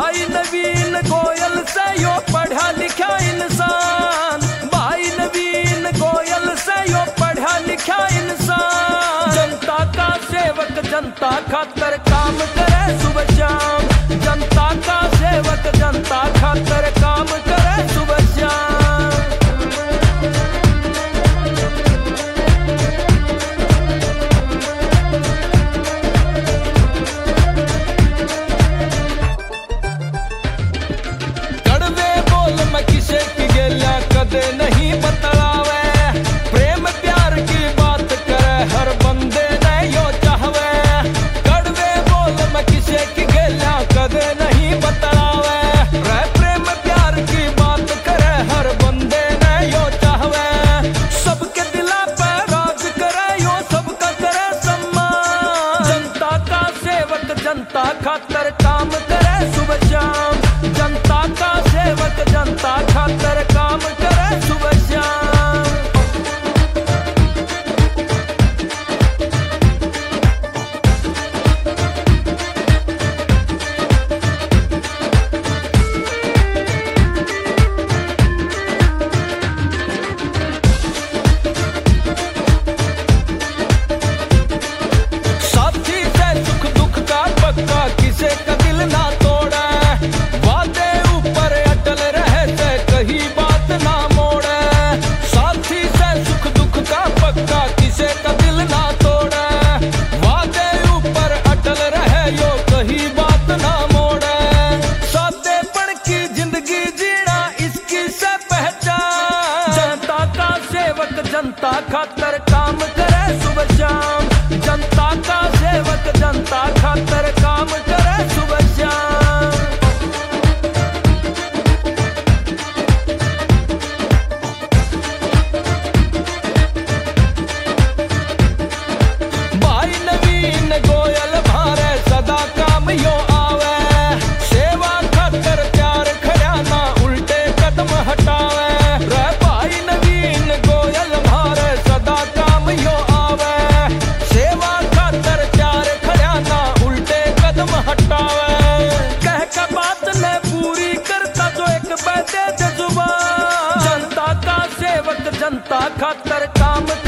भाई नवीन गोयल से यो पढ़ा लिखा इंसान, भाई नवीन गोयल से यो पढ़ा लिखा इंसान। जनता का सेवक जनता खातर काम करे सुबह शाम, जनता का सेवक जनता खातर काम करे सुबह शाम। कदे नहीं बतलावे, प्रेम प्यार की बात करे हर बंदे ने यो चाहवे। कड़वे बोल मैं किसे की गेला कदे नहीं बतलावे, प्रेम प्यार की बात करे हर बंदे ने यो चाहवे। सबके दिला पे राज करे यो सबका करे सम्मान। जनता का सेवक जनता खातर काम करे सुबह शाम, जनता का सेवक जनता खातर काम करे सुबह शाम। साथी से सुख दुख का पक्का किसे का दिल ना तोड़े, वादे ऊपर अटल रहे से कहीं बात ना मोड़े। साथी से सुख दुख का पक्का किसे का दिल ना तोड़े, वादे ऊपर अटल रहे यो कहीं बात ना मोड़े। सादेपन की जिंदगी जीना इसकी से पहचान। जनता का सेवक जनता खातर काम करे सुबह शाम, जनता का सेवक जनता खातर काम करे सुबह शाम। भाई नवीन गोयल भारे सदा काम यो आवे, सेवा खातर प्यार खड़ा ना उल्टे कदम हटावे। रे भाई नवीन गोयल भारे सदा काम यो आवे, सेवा खातर प्यार खड़ा ना उल्टे कदम हटावे। कह का बात ने पूरी करता जो एक बैठे जुबान। जनता का सेवक जनता खातर काम